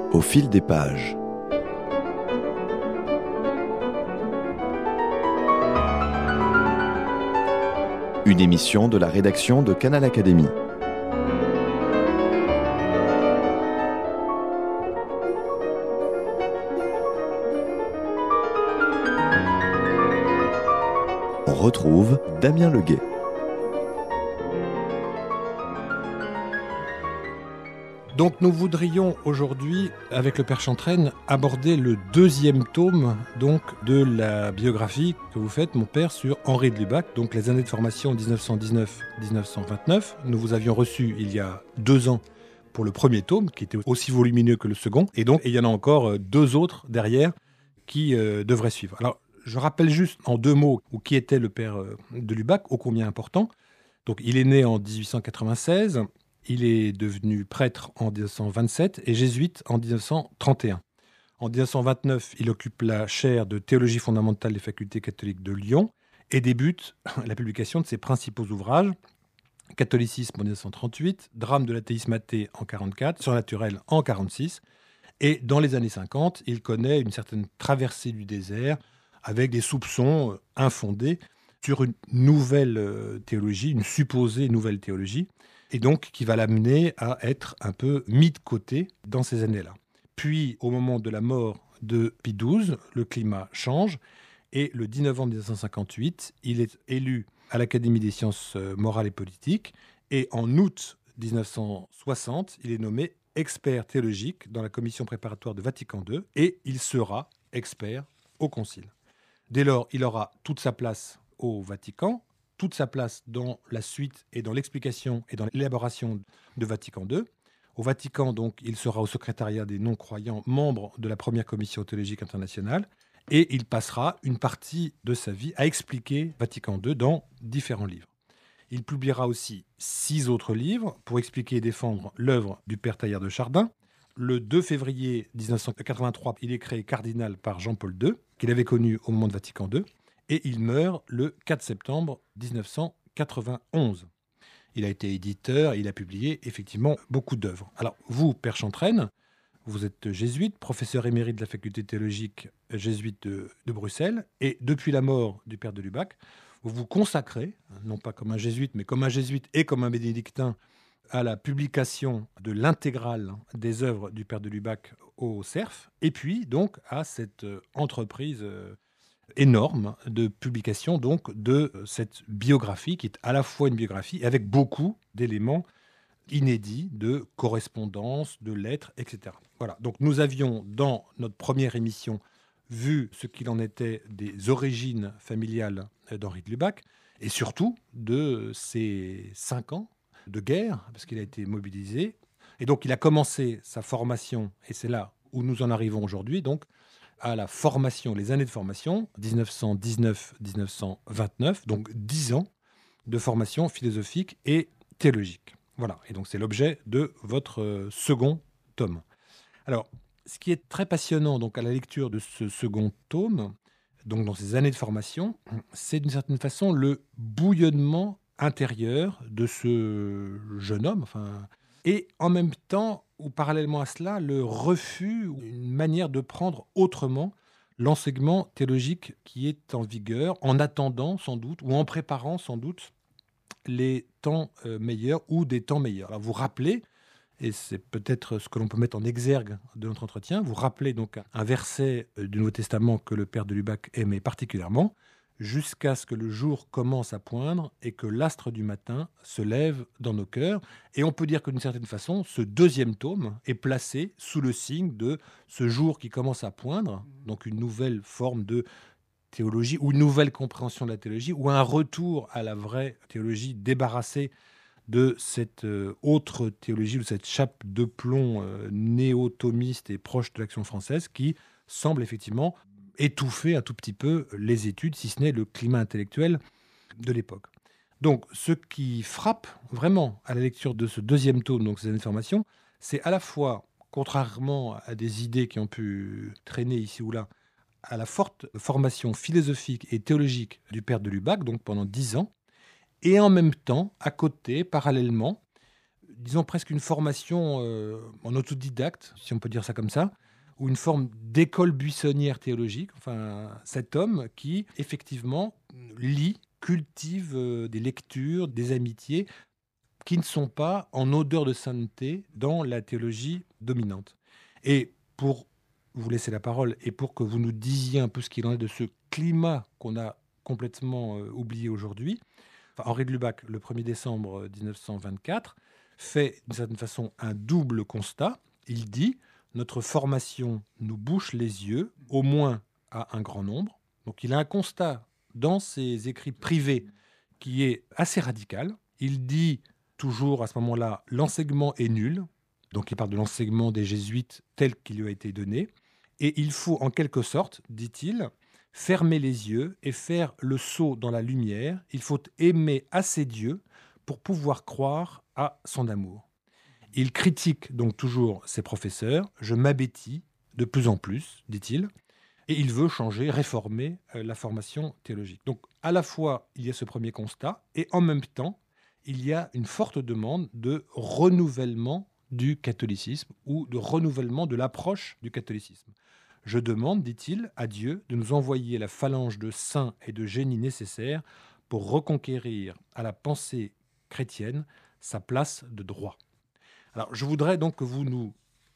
Au fil des pages. Une émission de la rédaction de Canal Académie. On retrouve Damien Leguet. Donc nous voudrions aujourd'hui, avec le Père Chantraine, aborder le deuxième tome donc, de la biographie que vous faites, mon père, sur Henri de Lubac, donc les années de formation 1919-1929. Nous vous avions reçu il y a 2 ans pour le premier tome, qui était aussi volumineux que le second, et donc il y en a encore 2 autres derrière qui devraient suivre. Alors je rappelle juste en 2 mots qui était le père de Lubac, ô combien important. Donc il est né en 1896. Il est devenu prêtre en 1927 et jésuite en 1931. En 1929, il occupe la chaire de théologie fondamentale des facultés catholiques de Lyon et débute la publication de ses principaux ouvrages, Catholicisme en 1938, Drame de l'athéisme athée en 1944, Surnaturel en 1946. Et dans les années 50, il connaît une certaine traversée du désert avec des soupçons infondés sur une nouvelle théologie, une supposée nouvelle théologie, et donc qui va l'amener à être un peu mis de côté dans ces années-là. Puis, au moment de la mort de Pie XII, le climat change, et le 10 novembre 1958, il est élu à l'Académie des sciences morales et politiques, et en août 1960, il est nommé expert théologique dans la commission préparatoire de Vatican II, et il sera expert au Concile. Dès lors, il aura toute sa place au Vatican, toute sa place dans la suite et dans l'explication et dans l'élaboration de Vatican II. Au Vatican, donc, il sera au secrétariat des non-croyants, membre de la première commission théologique internationale, et il passera une partie de sa vie à expliquer Vatican II dans différents livres. Il publiera aussi 6 autres livres pour expliquer et défendre l'œuvre du père Teilhard de Chardin. Le 2 février 1983, il est créé cardinal par Jean-Paul II, qu'il avait connu au moment de Vatican II. Et il meurt le 4 septembre 1991. Il a été éditeur et il a publié effectivement beaucoup d'œuvres. Alors vous, Père Chantraine, vous êtes jésuite, professeur émérite de la faculté théologique jésuite de Bruxelles. Et depuis la mort du père de Lubac, vous vous consacrez, non pas comme un jésuite, mais comme un jésuite et comme un bénédictin, à la publication de l'intégrale des œuvres du père de Lubac au CERF. Et puis donc à cette entreprise énorme de publication donc de cette biographie qui est à la fois une biographie avec beaucoup d'éléments inédits de correspondances, de lettres, etc. Voilà. Donc nous avions dans notre première émission vu ce qu'il en était des origines familiales d'Henri de Lubac et surtout de ses 5 ans de guerre parce qu'il a été mobilisé et donc il a commencé sa formation et c'est là où nous en arrivons aujourd'hui donc à la formation, les années de formation, 1919-1929, donc 10 ans de formation philosophique et théologique. Voilà, et donc c'est l'objet de votre second tome. Alors, ce qui est très passionnant donc, à la lecture de ce second tome, donc dans ces années de formation, c'est d'une certaine façon le bouillonnement intérieur de ce jeune homme, et en même temps, ou parallèlement à cela, le refus, une manière de prendre autrement l'enseignement théologique qui est en vigueur, en attendant sans doute, ou en préparant sans doute les temps meilleurs ou des temps meilleurs. Alors vous rappelez, et c'est peut-être ce que l'on peut mettre en exergue de notre entretien, vous rappelez donc un verset du Nouveau Testament que le père de Lubac aimait particulièrement, jusqu'à ce que le jour commence à poindre et que l'astre du matin se lève dans nos cœurs. Et on peut dire que d'une certaine façon, ce deuxième tome est placé sous le signe de ce jour qui commence à poindre, donc une nouvelle forme de théologie ou une nouvelle compréhension de la théologie ou un retour à la vraie théologie débarrassée de cette autre théologie, de cette chape de plomb néo-thomiste et proche de l'Action française qui semble effectivement étouffer un tout petit peu les études, si ce n'est le climat intellectuel de l'époque. Donc, ce qui frappe vraiment à la lecture de ce deuxième tome, donc ces années de formation, c'est à la fois, contrairement à des idées qui ont pu traîner ici ou là, à la forte formation philosophique et théologique du père de Lubac, donc pendant 10 ans, et en même temps, à côté, parallèlement, disons presque une formation en autodidacte, si on peut dire ça comme ça, ou une forme d'école buissonnière théologique. Enfin, cet homme qui, effectivement, lit, cultive des lectures, des amitiés qui ne sont pas en odeur de sainteté dans la théologie dominante. Et pour vous laisser la parole et pour que vous nous disiez un peu ce qu'il en est de ce climat qu'on a complètement oublié aujourd'hui, Henri de Lubac, le 1er décembre 1924, fait d'une certaine façon un double constat. Il dit « Notre formation nous bouche les yeux, au moins à un grand nombre ». Donc il a un constat dans ses écrits privés qui est assez radical. Il dit toujours à ce moment-là, l'enseignement est nul. Donc il parle de l'enseignement des jésuites tel qu'il lui a été donné. Et il faut en quelque sorte, dit-il, fermer les yeux et faire le saut dans la lumière. Il faut aimer assez Dieu pour pouvoir croire à son amour. Il critique donc toujours ses professeurs. Je m'abêtis de plus en plus, dit-il. Et il veut changer, réformer la formation théologique. Donc à la fois, il y a ce premier constat et en même temps, il y a une forte demande de renouvellement du catholicisme ou de renouvellement de l'approche du catholicisme. Je demande, dit-il, à Dieu de nous envoyer la phalange de saints et de génies nécessaires pour reconquérir à la pensée chrétienne sa place de droit. Alors, je voudrais donc que vous nous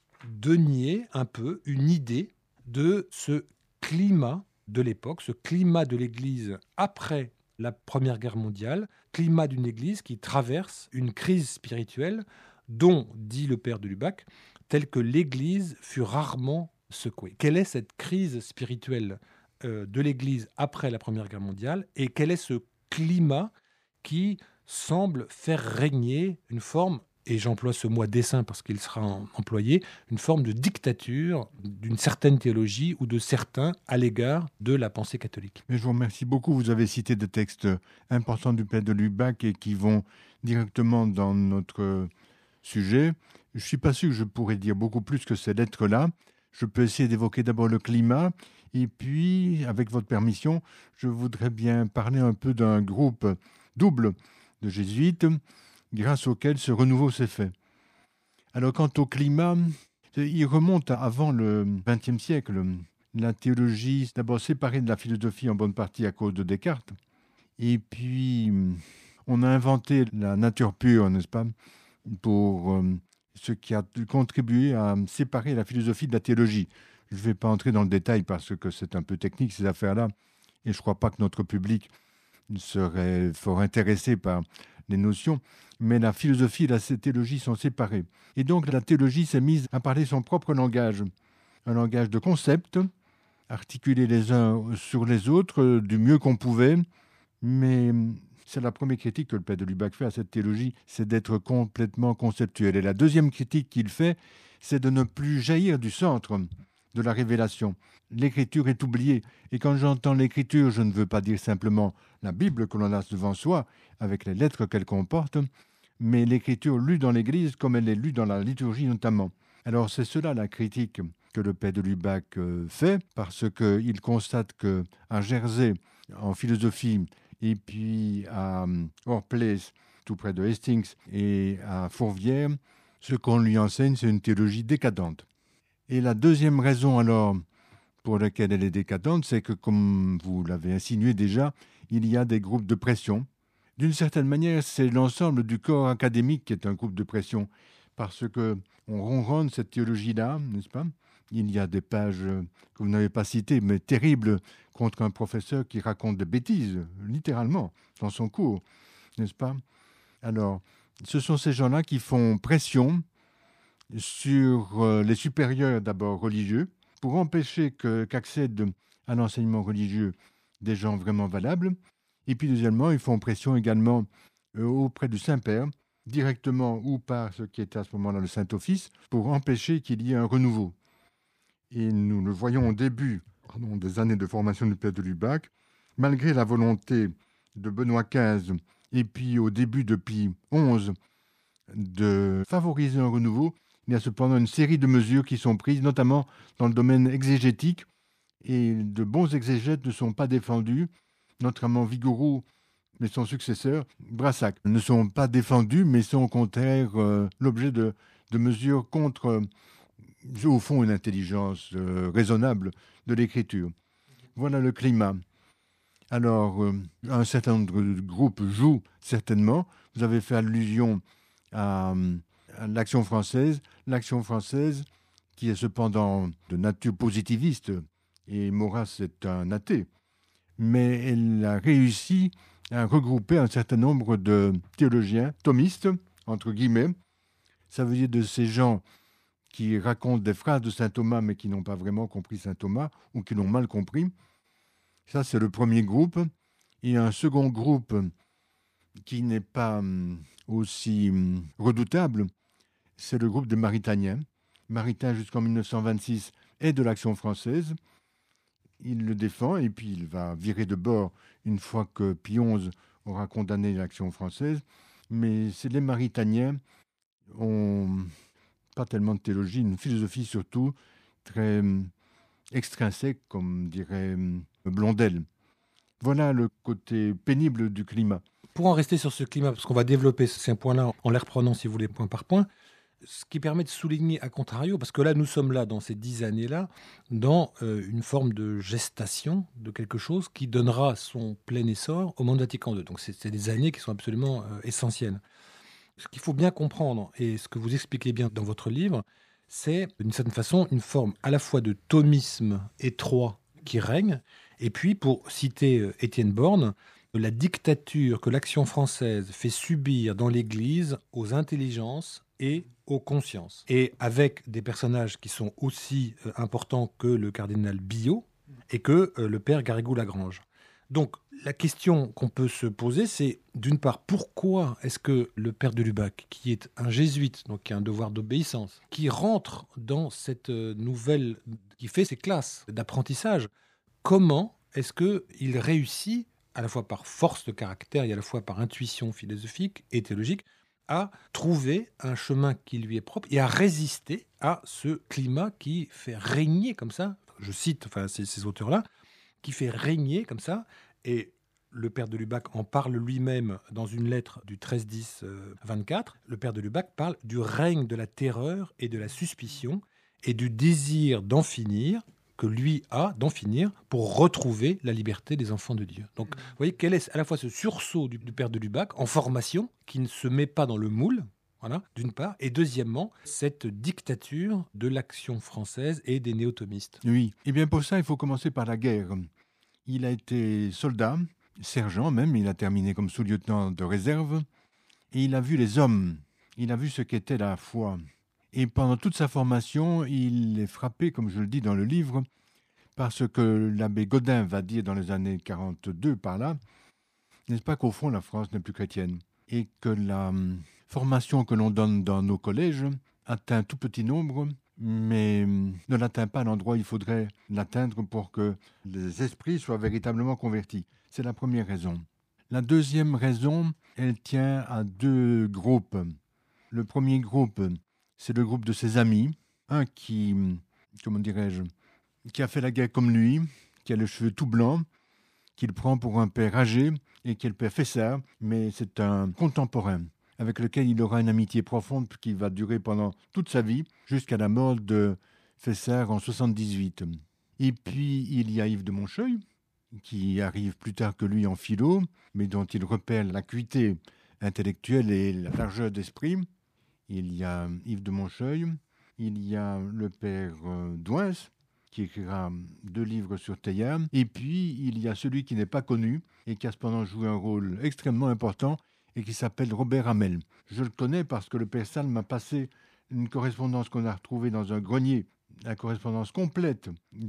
donniez un peu une idée de ce climat de l'époque, ce climat de l'Église après la Première Guerre mondiale, climat d'une Église qui traverse une crise spirituelle dont, dit le père de Lubac, telle que l'Église fut rarement secouée. Quelle est cette crise spirituelle de l'Église après la Première Guerre mondiale et quel est ce climat qui semble faire régner une forme, et j'emploie ce mot à dessein parce qu'il sera employé, une forme de dictature d'une certaine théologie ou de certains à l'égard de la pensée catholique. Mais je vous remercie beaucoup. Vous avez cité des textes importants du père de Lubac et qui vont directement dans notre sujet. Je ne suis pas sûr que je pourrais dire beaucoup plus que ces lettres-là. Je peux essayer d'évoquer d'abord le climat et puis, avec votre permission, je voudrais bien parler un peu d'un groupe double de jésuites grâce auquel ce renouveau s'est fait. Alors, quant au climat, il remonte avant le XXe siècle. La théologie, d'abord séparée de la philosophie en bonne partie à cause de Descartes. Et puis, on a inventé la nature pure, n'est-ce pas, pour ce qui a contribué à séparer la philosophie de la théologie. Je ne vais pas entrer dans le détail parce que c'est un peu technique, ces affaires-là, et je ne crois pas que notre public serait fort intéressé par les notions, mais la philosophie et la théologie sont séparées. Et donc la théologie s'est mise à parler son propre langage, un langage de concepts, articulés les uns sur les autres du mieux qu'on pouvait, mais c'est la première critique que le père de Lubac fait à cette théologie, c'est d'être complètement conceptuel. Et la deuxième critique qu'il fait, c'est de ne plus jaillir du centre de la révélation. L'écriture est oubliée. Et quand j'entends l'écriture, je ne veux pas dire simplement la Bible que l'on a devant soi, avec les lettres qu'elle comporte, mais l'écriture lue dans l'Église comme elle est lue dans la liturgie notamment. Alors c'est cela la critique que le père de Lubac fait, parce qu'il constate qu'à Jersey, en philosophie, et puis à Orplace, tout près de Hastings, et à Fourvière, ce qu'on lui enseigne, c'est une théologie décadente. Et la deuxième raison alors pour laquelle elle est décadente, c'est que, comme vous l'avez insinué déjà, il y a des groupes de pression. D'une certaine manière, c'est l'ensemble du corps académique qui est un groupe de pression, parce que on ronronne cette théologie-là, n'est-ce pas ? Il y a des pages que vous n'avez pas citées, mais terribles, contre un professeur qui raconte des bêtises, littéralement, dans son cours, n'est-ce pas ? Alors, ce sont ces gens-là qui font pression sur les supérieurs d'abord religieux, pour empêcher qu'accèdent à l'enseignement religieux des gens vraiment valables. Et puis deuxièmement, ils font pression également auprès du Saint-Père, directement ou par ce qui était à ce moment-là le Saint-Office, pour empêcher qu'il y ait un renouveau. Et nous le voyons au début des années de formation du père de Lubac, malgré la volonté de Benoît XV et puis au début de Pie XI de favoriser un renouveau, il y a cependant une série de mesures qui sont prises, notamment dans le domaine exégétique, et de bons exégètes ne sont pas défendus. Notamment Vigouroux mais son successeur, Brassac, ne sont pas défendus, mais sont au contraire l'objet de mesures contre, au fond, une intelligence raisonnable de l'écriture. Voilà le climat. Alors, un certain nombre de groupes jouent certainement. Vous avez fait allusion à l'Action française. L'Action française, qui est cependant de nature positiviste, et Maurras est un athée, mais elle a réussi à regrouper un certain nombre de théologiens thomistes, entre guillemets. Ça veut dire de ces gens qui racontent des phrases de saint Thomas, mais qui n'ont pas vraiment compris saint Thomas, ou qui l'ont mal compris. Ça, c'est le premier groupe. Et un second groupe qui n'est pas aussi redoutable, c'est le groupe des Maritaniens. Maritain, jusqu'en 1926, est de l'Action française. Il le défend et puis il va virer de bord une fois que Pie XI aura condamné l'Action française. Mais c'est les Maritaniens ont pas tellement de théologie, une philosophie surtout très extrinsèque, comme dirait Blondel. Voilà le côté pénible du climat. Pour en rester sur ce climat, parce qu'on va développer ces points-là en les reprenant, si vous voulez, point par point, ce qui permet de souligner à contrario, parce que là, nous sommes là, dans ces 10 années-là, dans une forme de gestation de quelque chose qui donnera son plein essor au monde Vatican II. Donc, c'est des années qui sont absolument essentielles. Ce qu'il faut bien comprendre, et ce que vous expliquez bien dans votre livre, c'est d'une certaine façon une forme à la fois de thomisme étroit qui règne, et puis, pour citer Étienne Borne, la dictature que l'Action française fait subir dans l'Église aux intelligences et aux consciences. Et avec des personnages qui sont aussi importants que le cardinal Billot et que le père Garrigou-Lagrange. Donc, la question qu'on peut se poser, c'est d'une part, pourquoi est-ce que le père de Lubac, qui est un jésuite, donc qui a un devoir d'obéissance, qui rentre dans cette nouvelle, qui fait ses classes d'apprentissage, comment est-ce qu'il réussit, à la fois par force de caractère et à la fois par intuition philosophique et théologique, à trouver un chemin qui lui est propre et à résister à ce climat qui fait régner comme ça, je cite ces auteurs-là, qui fait régner comme ça, et le père de Lubac en parle lui-même dans une lettre du 13-10-24, le père de Lubac parle du règne de la terreur et de la suspicion et du désir d'en finir, que lui a d'en finir pour retrouver la liberté des enfants de Dieu. Donc, vous voyez quel est à la fois ce sursaut du père de Lubac en formation, qui ne se met pas dans le moule, voilà, d'une part, et deuxièmement, cette dictature de l'Action française et des néo-thomistes. Oui, et bien pour ça, il faut commencer par la guerre. Il a été soldat, sergent même, il a terminé comme sous-lieutenant de réserve, et il a vu les hommes, il a vu ce qu'était la foi. Et pendant toute sa formation, il est frappé, comme je le dis dans le livre, par ce que l'abbé Godin va dire dans les années 42 par là, n'est-ce pas qu'au fond la France n'est plus chrétienne et que la formation que l'on donne dans nos collèges atteint un tout petit nombre, mais ne l'atteint pas à l'endroit où il faudrait l'atteindre pour que les esprits soient véritablement convertis. C'est la première raison. La deuxième raison, elle tient à deux groupes. Le premier groupe, c'est le groupe de ses amis, un qui, comment dirais-je, qui a fait la guerre comme lui, qui a les cheveux tout blancs, qu'il prend pour un père âgé et qui est le père Fessard, mais c'est un contemporain avec lequel il aura une amitié profonde qui va durer pendant toute sa vie, jusqu'à la mort de Fessard en 78. Et puis il y a Yves de Moncheuil, qui arrive plus tard que lui en philo, mais dont il repère l'acuité intellectuelle et la largeur d'esprit. Il y a Yves de Moncheuil, il y a le père Douins, qui écrira 2 livres sur Teilhard, et puis il y a celui qui n'est pas connu et qui a cependant joué un rôle extrêmement important et qui s'appelle Robert Hamel. Je le connais parce que le père Salm m'a passé une correspondance qu'on a retrouvée dans un grenier, la correspondance complète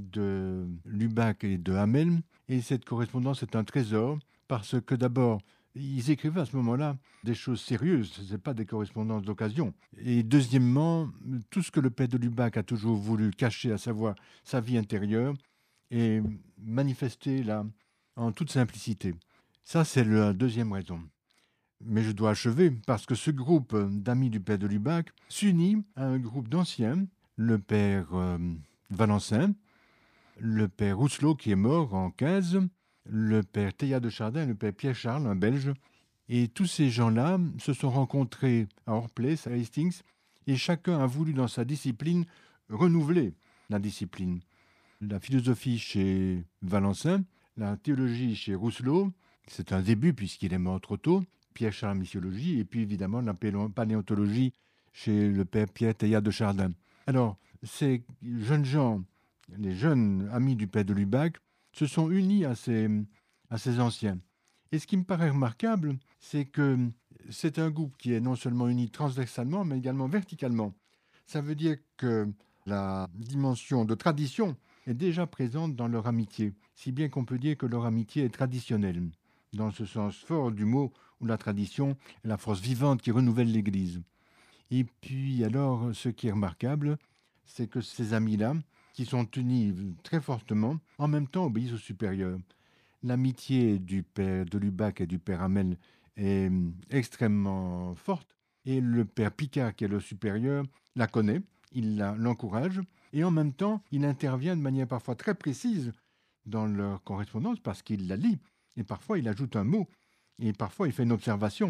de Lubac et de Hamel, et cette correspondance est un trésor parce que d'abord, ils écrivaient à ce moment-là des choses sérieuses, ce n'est pas des correspondances d'occasion. Et deuxièmement, tout ce que le père de Lubac a toujours voulu cacher, à savoir sa vie intérieure, est manifesté là en toute simplicité. Ça, c'est la deuxième raison. Mais je dois achever parce que ce groupe d'amis du père de Lubac s'unit à un groupe d'anciens, le père Valencin, le père Rousselot qui est mort en 15, le père Teilhard de Chardin et le père Pierre Charles, un Belge. Et tous ces gens-là se sont rencontrés à Orplace, à Hastings, et chacun a voulu dans sa discipline renouveler la discipline. La philosophie chez Valencin, la théologie chez Rousselot, c'est un début puisqu'il est mort trop tôt, Pierre Charles missiologie, et puis évidemment la paléontologie chez le père Pierre Teilhard de Chardin. Alors, ces jeunes gens, les jeunes amis du père de Lubac, se sont unis à ces anciens. Et ce qui me paraît remarquable, c'est que c'est un groupe qui est non seulement uni transversalement, mais également verticalement. Ça veut dire que la dimension de tradition est déjà présente dans leur amitié, si bien qu'on peut dire que leur amitié est traditionnelle, dans ce sens fort du mot où la tradition est la force vivante qui renouvelle l'Église. Et puis alors, ce qui est remarquable, c'est que ces amis-là, qui sont unis très fortement, en même temps obéissent aux supérieurs. L'amitié du père de Lubac et du père Hamel est extrêmement forte, et le père Picard, qui est le supérieur, la connaît, il l'encourage, et en même temps, il intervient de manière parfois très précise dans leur correspondance, parce qu'il la lit, et parfois il ajoute un mot, et parfois il fait une observation.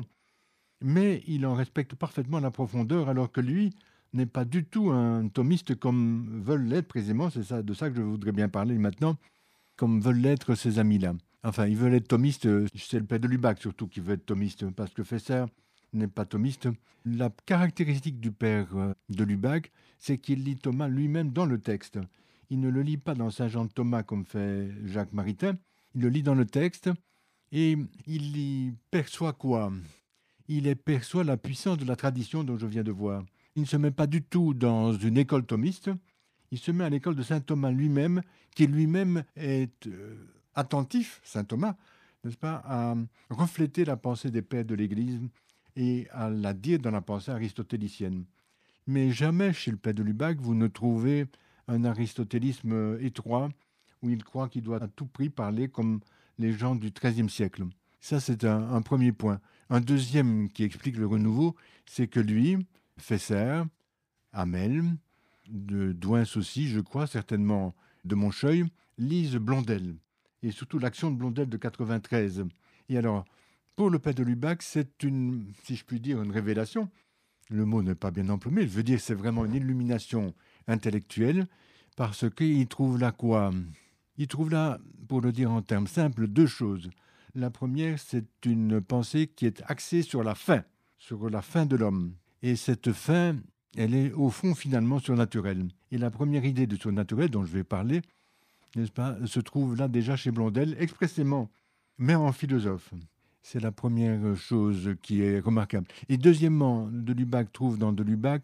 Mais il en respecte parfaitement la profondeur, alors que lui n'est pas du tout un thomiste comme veulent l'être précisément, c'est de ça que je voudrais bien parler maintenant, comme veulent l'être ces amis-là. Enfin, ils veulent être thomistes, c'est le père de Lubac surtout qui veut être thomiste, parce que Fesser n'est pas thomiste. La caractéristique du père de Lubac, c'est qu'il lit Thomas lui-même dans le texte. Il ne le lit pas dans Saint Jean de Thomas comme fait Jacques Maritain, il le lit dans le texte, et il y perçoit quoi ? Il y perçoit la puissance de la tradition dont je viens de voir. Il ne se met pas du tout dans une école thomiste, il se met à l'école de saint Thomas lui-même, qui lui-même est attentif, saint Thomas, n'est-ce pas, à refléter la pensée des pères de l'Église et à la dire dans la pensée aristotélicienne. Mais jamais chez le père de Lubac, vous ne trouvez un aristotélisme étroit, où il croit qu'il doit à tout prix parler comme les gens du XIIIe siècle. Ça, c'est un premier point. Un deuxième qui explique le renouveau, c'est que lui, Fesser, Hamel, de Douins aussi, je crois, certainement de Moncheuil, lisent Blondel, et surtout l'action de Blondel de 93. Et alors, pour le père de Lubac, c'est une, si je puis dire, une révélation. Le mot n'est pas bien emplumé, je veux dire, c'est vraiment une illumination intellectuelle, parce qu'il trouve là quoi ? Il trouve là, pour le dire en termes simples, deux choses. La première, c'est une pensée qui est axée sur la fin de l'homme. Et cette fin, elle est au fond finalement surnaturelle. Et la première idée de surnaturel dont je vais parler, n'est-ce pas, se trouve là déjà chez Blondel, expressément, mais en philosophe. C'est la première chose qui est remarquable. Et deuxièmement, de Lubac trouve dans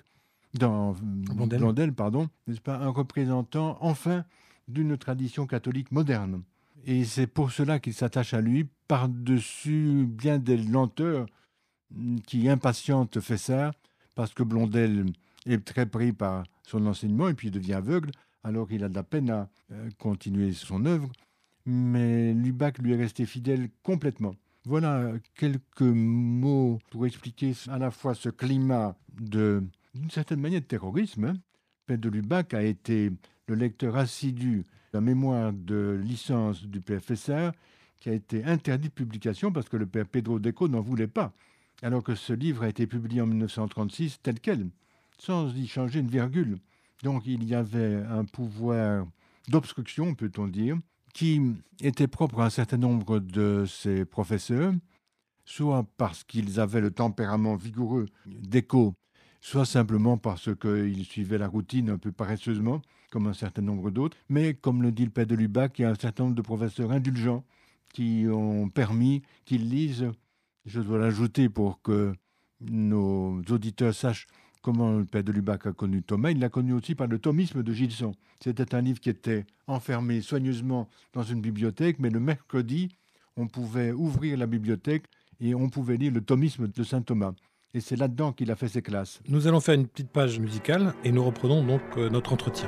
Blondel, n'est-ce pas, un représentant enfin d'une tradition catholique moderne. Et c'est pour cela qu'il s'attache à lui, par-dessus bien des lenteurs qui impatientent Fesser, parce que Blondel est très pris par son enseignement et puis il devient aveugle, alors il a de la peine à continuer son œuvre, mais Lubac lui est resté fidèle complètement. Voilà quelques mots pour expliquer à la fois ce climat d'une certaine manière de terrorisme. Hein. Père de Lubac a été le lecteur assidu de la mémoire de licence du père Fesser, qui a été interdit de publication parce que le père Pedro Deco n'en voulait pas, alors que ce livre a été publié en 1936 tel quel, sans y changer une virgule. Donc il y avait un pouvoir d'obstruction, peut-on dire, qui était propre à un certain nombre de ses professeurs, soit parce qu'ils avaient le tempérament vigoureux d'Eco, soit simplement parce qu'ils suivaient la routine un peu paresseusement, comme un certain nombre d'autres, mais comme le dit le père de Lubac, il y a un certain nombre de professeurs indulgents qui ont permis qu'ils lisent, je dois l'ajouter pour que nos auditeurs sachent comment le père de Lubac a connu Thomas. Il l'a connu aussi par le thomisme de Gilson. C'était un livre qui était enfermé soigneusement dans une bibliothèque, mais le mercredi, on pouvait ouvrir la bibliothèque et on pouvait lire le thomisme de saint Thomas. Et c'est là-dedans qu'il a fait ses classes. Nous allons faire une petite page musicale et nous reprenons donc notre entretien.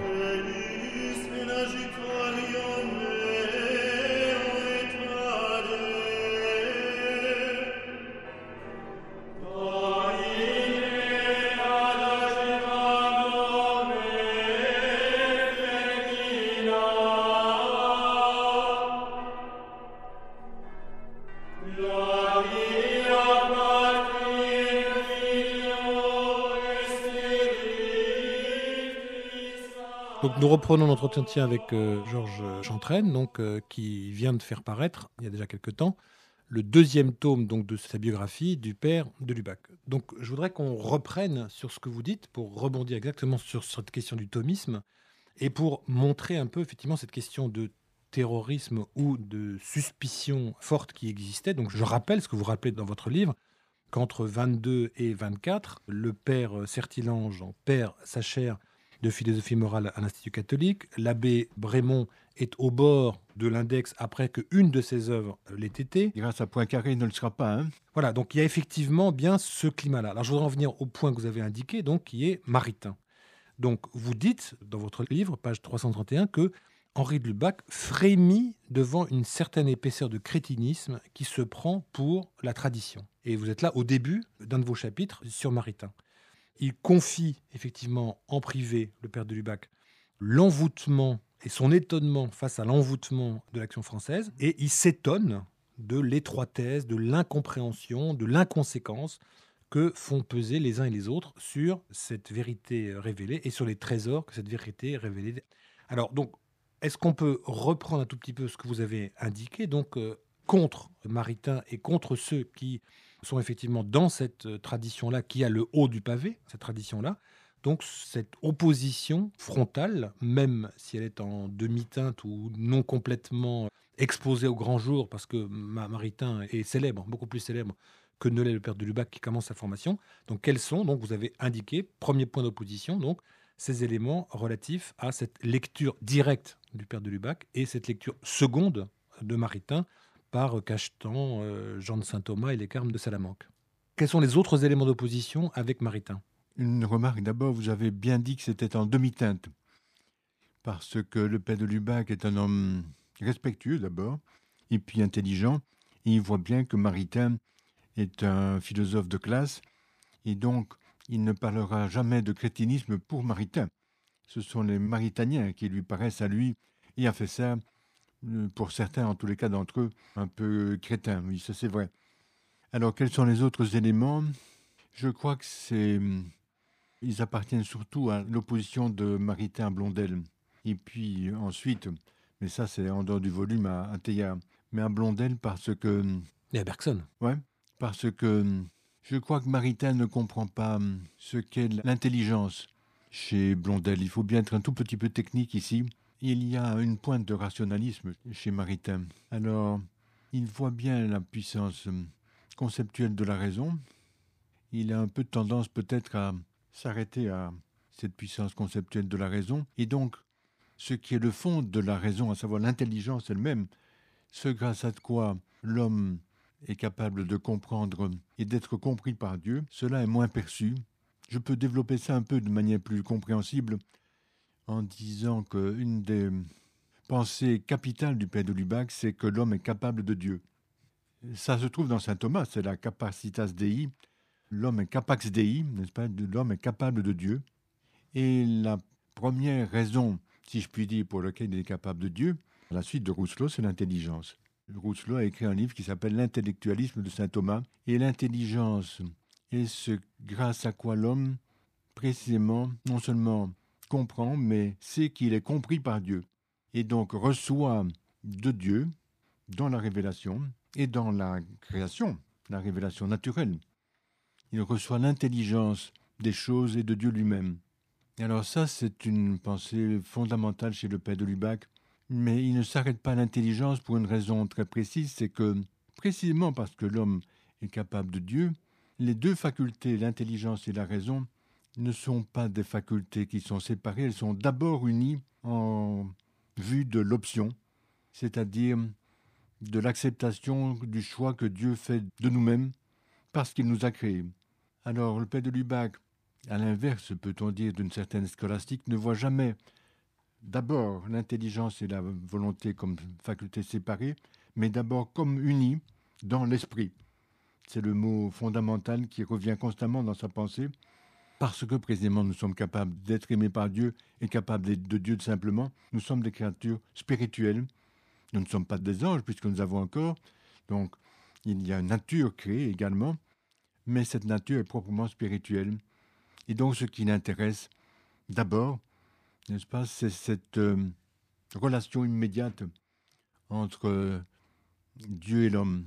Donc nous reprenons notre entretien avec Georges Chantraine, qui vient de faire paraître, il y a déjà quelques temps, le deuxième tome donc, de sa biographie du père de Lubac. Donc je voudrais qu'on reprenne sur ce que vous dites pour rebondir exactement sur cette question du thomisme et pour montrer un peu effectivement cette question de terrorisme ou de suspicion forte qui existait. Donc je rappelle ce que vous rappelez dans votre livre, qu'entre 22 et 24, le père Sertilange perd sa chaire de philosophie morale à l'Institut catholique. L'abbé Brémond est au bord de l'index après qu'une de ses œuvres l'ait été. Grâce à Poincaré, il ne le sera pas. Hein. Voilà, donc il y a effectivement bien ce climat-là. Alors je voudrais en venir au point que vous avez indiqué, donc qui est maritain. Donc vous dites dans votre livre, page 331, que Henri de Lubac frémit devant une certaine épaisseur de crétinisme qui se prend pour la tradition. Et vous êtes là au début d'un de vos chapitres sur Maritain. Il confie effectivement en privé, le père de Lubac, l'envoûtement et son étonnement face à l'envoûtement de l'Action française, et il s'étonne de l'étroitesse, de l'incompréhension, de l'inconséquence que font peser les uns et les autres sur cette vérité révélée et sur les trésors que cette vérité révélée. Alors donc, est-ce qu'on peut reprendre un tout petit peu ce que vous avez indiqué, donc contre Maritain et contre ceux qui sont effectivement dans cette tradition-là, qui a le haut du pavé, cette tradition-là. Donc cette opposition frontale, même si elle est en demi-teinte ou non complètement exposée au grand jour, parce que Maritain est célèbre, beaucoup plus célèbre que ne l'est le père de Lubac qui commence sa formation. Donc quels sont, donc vous avez indiqué, premier point d'opposition, donc ces éléments relatifs à cette lecture directe du père de Lubac et cette lecture seconde de Maritain par Cachetan, Jean de Saint-Thomas et les Carmes de Salamanque. Quels sont les autres éléments d'opposition avec Maritain ? Une remarque d'abord, vous avez bien dit que c'était en demi-teinte, parce que le père de Lubac est un homme respectueux d'abord, et puis intelligent, et il voit bien que Maritain est un philosophe de classe, et donc il ne parlera jamais de crétinisme pour Maritain. Ce sont les Maritaniens qui lui paraissent à lui, et a fait ça, pour certains, en tous les cas d'entre eux, un peu crétin. Oui, ça c'est vrai. Alors, quels sont les autres éléments ? Je crois que ils appartiennent surtout à l'opposition de Maritain à Blondel. Et puis ensuite, mais ça c'est en dehors du volume à Teilhard, mais à Blondel parce que... Et à Bergson. Ouais, parce que je crois que Maritain ne comprend pas ce qu'est l'intelligence chez Blondel. Il faut bien être un tout petit peu technique ici. Il y a une pointe de rationalisme chez Maritain. Alors, il voit bien la puissance conceptuelle de la raison. Il a un peu de tendance peut-être à s'arrêter à cette puissance conceptuelle de la raison. Et donc, ce qui est le fond de la raison, à savoir l'intelligence elle-même, ce grâce à quoi l'homme est capable de comprendre et d'être compris par Dieu, cela est moins perçu. Je peux développer ça un peu de manière plus compréhensible en disant qu'une des pensées capitales du père de Lubac, c'est que l'homme est capable de Dieu. Ça se trouve dans saint Thomas, c'est la capacitas Dei. L'homme est capax Dei, n'est-ce pas ? L'homme est capable de Dieu. Et la première raison, si je puis dire, pour laquelle il est capable de Dieu, à la suite de Rousseau, c'est l'intelligence. Rousseau a écrit un livre qui s'appelle L'intellectualisme de saint Thomas. Et l'intelligence est ce grâce à quoi l'homme, précisément, non seulement comprend, mais sait qu'il est compris par Dieu. Et donc reçoit de Dieu, dans la révélation et dans la création, la révélation naturelle. Il reçoit l'intelligence des choses et de Dieu lui-même. Et alors ça, c'est une pensée fondamentale chez le père de Lubac. Mais il ne s'arrête pas à l'intelligence pour une raison très précise, c'est que, précisément parce que l'homme est capable de Dieu, les deux facultés, l'intelligence et la raison, ne sont pas des facultés qui sont séparées, elles sont d'abord unies en vue de l'option, c'est-à-dire de l'acceptation du choix que Dieu fait de nous-mêmes parce qu'il nous a créés. Alors le père de Lubac, à l'inverse, peut-on dire, d'une certaine scolastique, ne voit jamais d'abord l'intelligence et la volonté comme facultés séparées, mais d'abord comme unies dans l'esprit. C'est le mot fondamental qui revient constamment dans sa pensée, parce que précisément nous sommes capables d'être aimés par Dieu et capables d'être de Dieu simplement. Nous sommes des créatures spirituelles. Nous ne sommes pas des anges puisque nous avons un corps. Donc il y a une nature créée également, mais cette nature est proprement spirituelle. Et donc ce qui l'intéresse d'abord, n'est-ce pas? C'est cette relation immédiate entre Dieu et l'homme.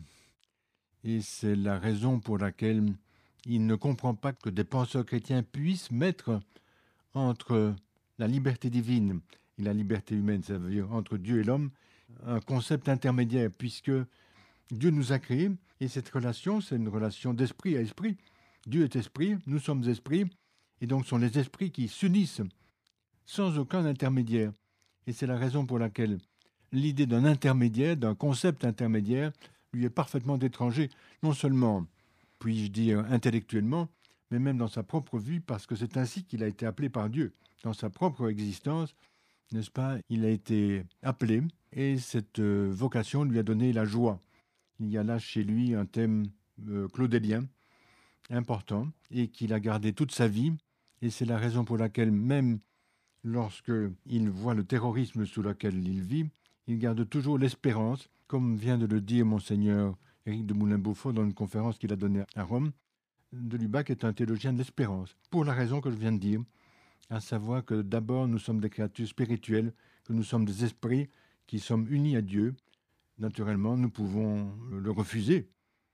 Et c'est la raison pour laquelle il ne comprend pas que des penseurs chrétiens puissent mettre entre la liberté divine et la liberté humaine, ça veut dire entre Dieu et l'homme, un concept intermédiaire, puisque Dieu nous a créés, et cette relation, c'est une relation d'esprit à esprit. Dieu est esprit, nous sommes esprits, et donc ce sont les esprits qui s'unissent sans aucun intermédiaire. Et c'est la raison pour laquelle l'idée d'un intermédiaire, d'un concept intermédiaire, lui est parfaitement étranger, non seulement, puis-je dire, intellectuellement, mais même dans sa propre vie, parce que c'est ainsi qu'il a été appelé par Dieu. Dans sa propre existence, n'est-ce pas, il a été appelé, et cette vocation lui a donné la joie. Il y a là chez lui un thème claudélien, important, et qu'il a gardé toute sa vie, et c'est la raison pour laquelle même lorsqu'il voit le terrorisme sous lequel il vit, il garde toujours l'espérance, comme vient de le dire Monseigneur Éric de Moulin-Beaufort dans une conférence qu'il a donnée à Rome. De Lubac est un théologien de l'espérance, pour la raison que je viens de dire, à savoir que d'abord nous sommes des créatures spirituelles, que nous sommes des esprits qui sommes unis à Dieu. Naturellement, nous pouvons le refuser.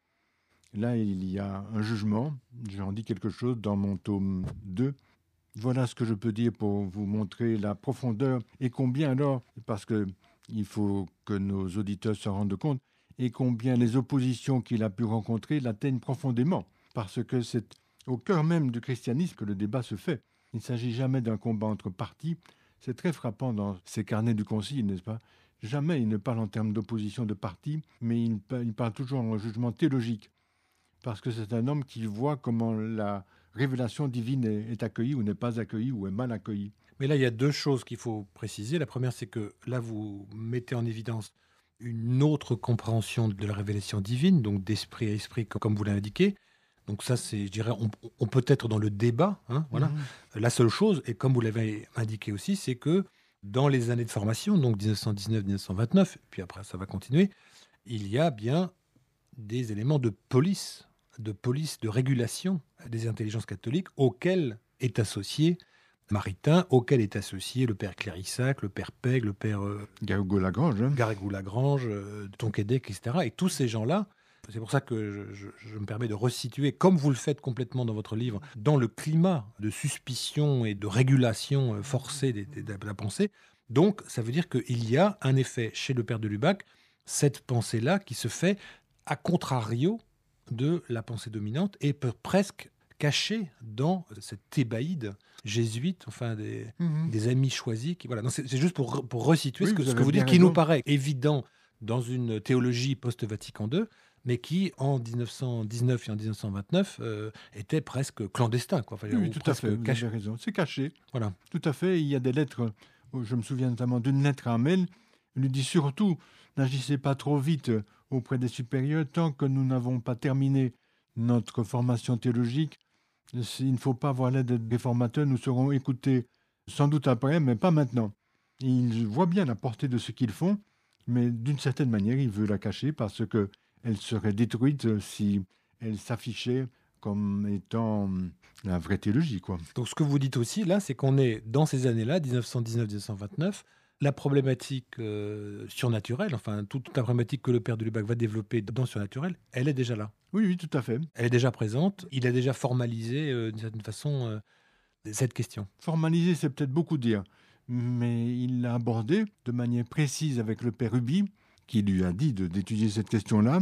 Là, il y a un jugement, j'en dis quelque chose dans mon tome 2. Voilà ce que je peux dire pour vous montrer la profondeur et combien alors, parce qu'il faut que nos auditeurs se rendent compte, et combien les oppositions qu'il a pu rencontrer l'atteignent profondément, parce que c'est au cœur même du christianisme que le débat se fait. Il ne s'agit jamais d'un combat entre partis. C'est très frappant dans ces carnets du Concile, n'est-ce pas? Jamais il ne parle en termes d'opposition de partis, mais il parle toujours en jugement théologique, parce que c'est un homme qui voit comment la révélation divine est accueillie ou n'est pas accueillie ou est mal accueillie. Mais là, il y a deux choses qu'il faut préciser. La première, c'est que là, vous mettez en évidence une autre compréhension de la révélation divine, donc d'esprit à esprit, comme vous l'avez indiqué. Donc ça, c'est, je dirais, on peut être dans le débat. Voilà. La seule chose, et comme vous l'avez indiqué aussi, c'est que dans les années de formation, donc 1919-1929, puis après ça va continuer, il y a bien des éléments de police, de régulation des intelligences catholiques auxquelles est associé Maritain, auquel est associé le père Clérissac, le père Peg, le père Garrigou-Lagrange, Garrigou-Lagrange, Tonquédec, etc. Et tous ces gens-là, c'est pour ça que je me permets de resituer, comme vous le faites complètement dans votre livre, dans le climat de suspicion et de régulation forcée de la pensée. Donc, ça veut dire qu'il y a un effet chez le père de Lubac, cette pensée-là qui se fait à contrario de la pensée dominante et peut presque caché dans cette thébaïde jésuite, enfin des amis choisis. Voilà. C'est juste pour resituer ce que vous dites, qui nous paraît évident dans une théologie post-Vatican II, mais qui, en 1919 et en 1929, était presque clandestin. Quoi. Enfin, oui, tout à fait, vous avez raison. C'est caché. Voilà. Tout à fait. Il y a des lettres, je me souviens notamment d'une lettre à Amel, il lui dit surtout, n'agissez pas trop vite auprès des supérieurs, tant que nous n'avons pas terminé notre formation théologique. Il ne faut pas avoir l'aide des formateurs, nous serons écoutés sans doute après, mais pas maintenant. Et il voit bien la portée de ce qu'ils font, mais d'une certaine manière, il veut la cacher parce qu'elle serait détruite si elle s'affichait comme étant la vraie théologie, quoi. Donc ce que vous dites aussi, là, c'est qu'on est dans ces années-là, 1919-1929, la problématique surnaturelle, enfin toute la problématique que le père de Lubac va développer dans Surnaturel, elle est déjà là. Oui, tout à fait. Elle est déjà présente. Il a déjà formalisé d'une certaine façon cette question. Formalisé, c'est peut-être beaucoup dire, mais il l'a abordé de manière précise avec le père Huby, qui lui a dit d'étudier cette question-là,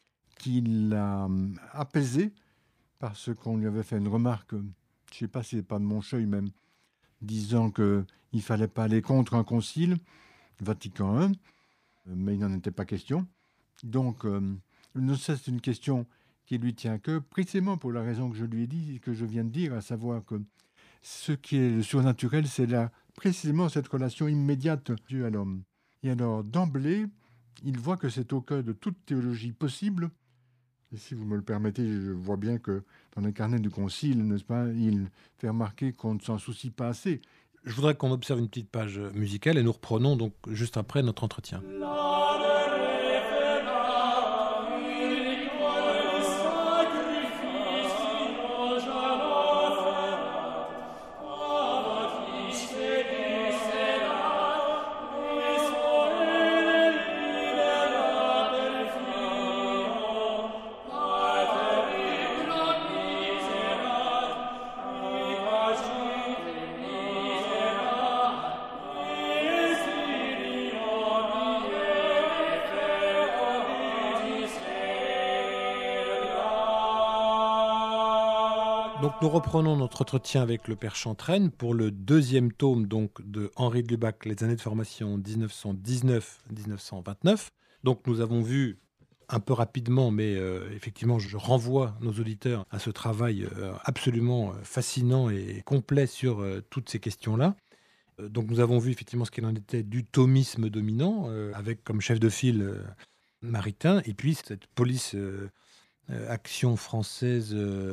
qui l'a apaisé parce qu'on lui avait fait une remarque, je ne sais pas si c'est pas de Moncheuil même, disant qu'il ne fallait pas aller contre un concile, Vatican I, mais il n'en était pas question. Donc, c'est une question qui lui tient à cœur, précisément pour la raison que je lui ai dit et que je viens de dire, à savoir que ce qui est le surnaturel, c'est là précisément cette relation immédiate de Dieu à l'homme. Et alors, d'emblée, il voit que c'est au cœur de toute théologie possible. Et si vous me le permettez, je vois bien que dans les carnets du Concile, n'est-ce pas, il fait remarquer qu'on ne s'en soucie pas assez. Je voudrais qu'on observe une petite page musicale et nous reprenons donc juste après notre entretien. Donc nous reprenons notre entretien avec le père Chantrenne pour le deuxième tome donc, de Henri de Lubac, Les années de formation 1919-1929. Donc nous avons vu un peu rapidement, mais effectivement je renvoie nos auditeurs à ce travail absolument fascinant et complet sur toutes ces questions-là. Donc nous avons vu effectivement ce qu'il en était du thomisme dominant, avec comme chef de file Maritain, et puis cette police action française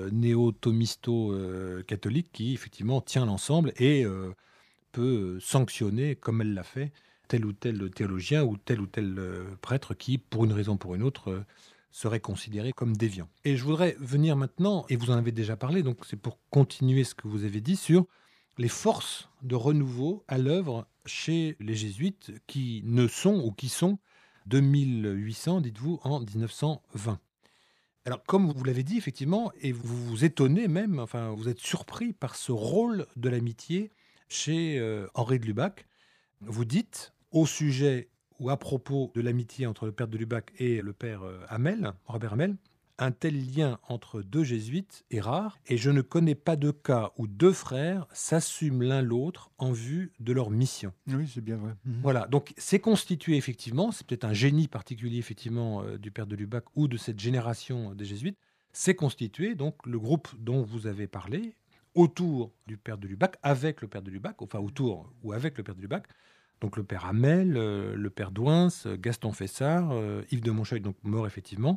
néo-thomisto-catholique qui effectivement tient l'ensemble et peut sanctionner, comme elle l'a fait, tel ou tel théologien ou tel prêtre qui, pour une raison ou pour une autre, serait considéré comme déviant. Et je voudrais venir maintenant, et vous en avez déjà parlé, donc c'est pour continuer ce que vous avez dit sur les forces de renouveau à l'œuvre chez les jésuites qui ne sont ou qui sont de 1800, dites-vous, en 1920. Alors, comme vous l'avez dit, effectivement, et vous vous étonnez même, enfin, vous êtes surpris par ce rôle de l'amitié chez Henri de Lubac. Vous dites, au sujet ou à propos de l'amitié entre le père de Lubac et le père Hamel, Robert Hamel, un tel lien entre deux jésuites est rare et je ne connais pas de cas où deux frères s'assument l'un l'autre en vue de leur mission. Oui, c'est bien vrai. Voilà, donc c'est constitué effectivement, c'est peut-être un génie particulier effectivement du père de Lubac ou de cette génération des jésuites, c'est constitué donc le groupe dont vous avez parlé autour du père de Lubac, avec le père de Lubac, enfin autour ou avec le père de Lubac, donc le père Hamel, le père Douins, Gaston Fessard, Yves de Moncheuil, donc mort effectivement,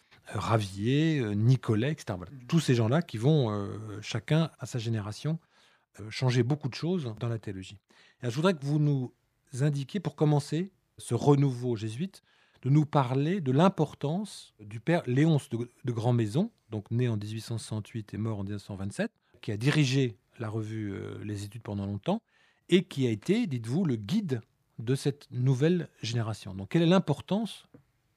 Ravier, Nicolet, etc. Voilà. Tous ces gens-là qui vont, chacun à sa génération, changer beaucoup de choses dans la théologie. Et je voudrais que vous nous indiquiez, pour commencer, ce renouveau jésuite, de nous parler de l'importance du père Léonce de Grandmaison, donc né en 1868 et mort en 1927, qui a dirigé la revue Les Études pendant longtemps, et qui a été, dites-vous, le guide de cette nouvelle génération. Donc quelle est l'importance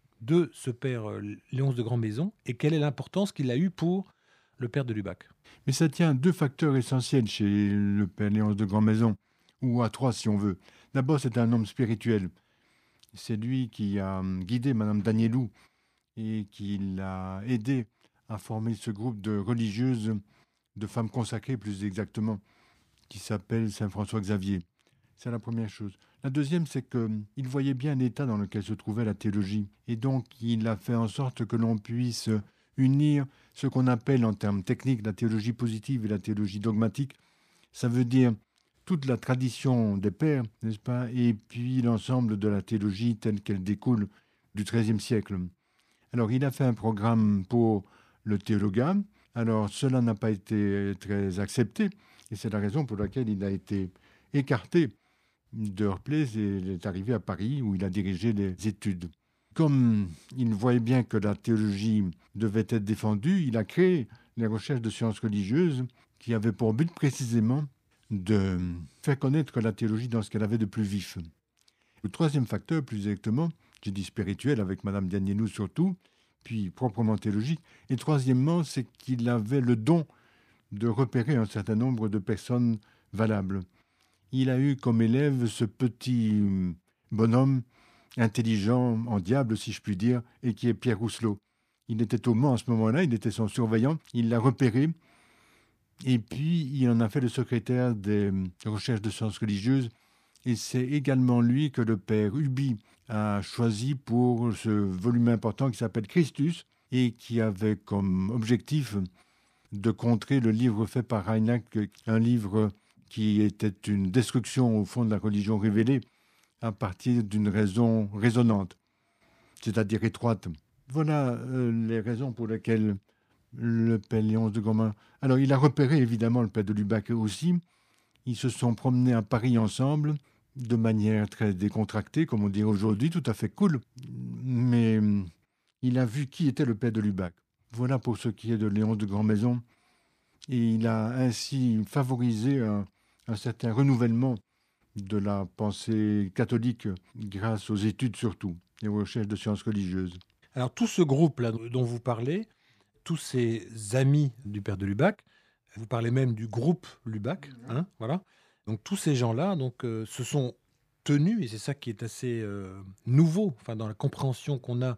de ce père Léonce de Grandmaison et quelle est l'importance qu'il a eue pour le père de Lubac? Mais ça tient à deux facteurs essentiels chez le père Léonce de Grandmaison, ou à trois si on veut. D'abord, c'est un homme spirituel. C'est lui qui a guidé Madame Danielou et qui l'a aidé à former ce groupe de religieuses, de femmes consacrées plus exactement, qui s'appelle Saint-François Xavier. C'est la première chose. La deuxième, c'est qu'il voyait bien l'état dans lequel se trouvait la théologie. Et donc, il a fait en sorte que l'on puisse unir ce qu'on appelle en termes techniques la théologie positive et la théologie dogmatique. Ça veut dire toute la tradition des pères, n'est-ce pas, et puis l'ensemble de la théologie telle qu'elle découle du XIIIe siècle. Alors, il a fait un programme pour le théologat. Alors, cela n'a pas été très accepté, et c'est la raison pour laquelle il a été écarté de Heurplès et il est arrivé à Paris où il a dirigé les études. Comme il voyait bien que la théologie devait être défendue, il a créé les recherches de sciences religieuses qui avaient pour but précisément de faire connaître la théologie dans ce qu'elle avait de plus vif. Le troisième facteur, plus exactement, j'ai dit spirituel avec Madame Danielou surtout, puis proprement théologique, et troisièmement, c'est qu'il avait le don de repérer un certain nombre de personnes valables. Il a eu comme élève ce petit bonhomme intelligent, en diable si je puis dire, et qui est Pierre Rousselot. Il était au Mans à ce moment-là, il était son surveillant, il l'a repéré, et puis il en a fait le secrétaire des recherches de sciences religieuses, et c'est également lui que le père Huby a choisi pour ce volume important qui s'appelle Christus, et qui avait comme objectif de contrer le livre fait par Reinach, un livre qui était une destruction au fond de la religion révélée à partir d'une raison résonante, c'est-à-dire étroite. Voilà les raisons pour lesquelles le père Léonce de Grandmaison... Alors, il a repéré évidemment le père de Lubac aussi. Ils se sont promenés à Paris ensemble, de manière très décontractée, comme on dit aujourd'hui, tout à fait cool. Mais il a vu qui était le père de Lubac. Voilà pour ce qui est de Léonce de Grandmaison. Et il a ainsi favorisé un certain renouvellement de la pensée catholique grâce aux études surtout et aux recherches de sciences religieuses. Alors tout ce groupe-là dont vous parlez, tous ces amis du père de Lubac, vous parlez même du groupe Lubac, hein, voilà. Donc tous ces gens-là se sont tenus, et c'est ça qui est assez nouveau, enfin, dans la compréhension qu'on a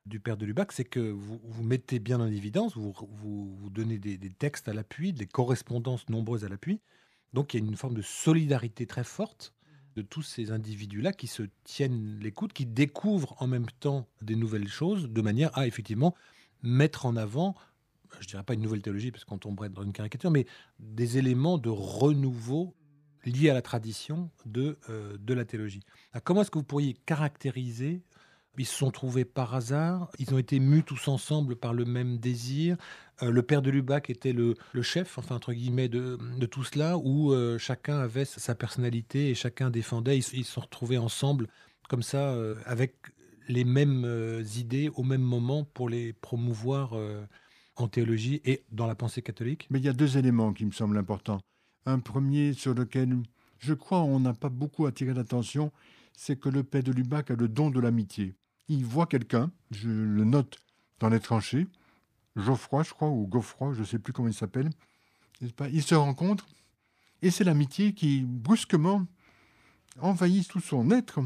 du père de Lubac, c'est que vous mettez bien en évidence, vous donnez des textes à l'appui, des correspondances nombreuses à l'appui. Donc il y a une forme de solidarité très forte de tous ces individus-là qui se tiennent les coudes, qui découvrent en même temps des nouvelles choses, de manière à effectivement mettre en avant, je dirais pas une nouvelle théologie, parce qu'on tomberait dans une caricature, mais des éléments de renouveau liés à la tradition de la théologie. Alors, comment est-ce que vous pourriez caractériser? Ils se sont trouvés par hasard, ils ont été mus tous ensemble par le même désir. Le père de Lubac était le chef, enfin entre guillemets, de tout cela, où chacun avait sa personnalité et chacun défendait. Ils se sont retrouvés ensemble comme ça, avec les mêmes idées au même moment pour les promouvoir en théologie et dans la pensée catholique. Mais il y a deux éléments qui me semblent importants. Un premier sur lequel je crois on n'a pas beaucoup attiré l'attention, c'est que le père de Lubac a le don de l'amitié. Il voit quelqu'un, je le note dans les tranchées, Geoffroy, je crois, ou Geoffroy, je ne sais plus comment il s'appelle. N'est-ce pas? Ils se rencontrent, et c'est l'amitié qui, brusquement, envahit tout son être.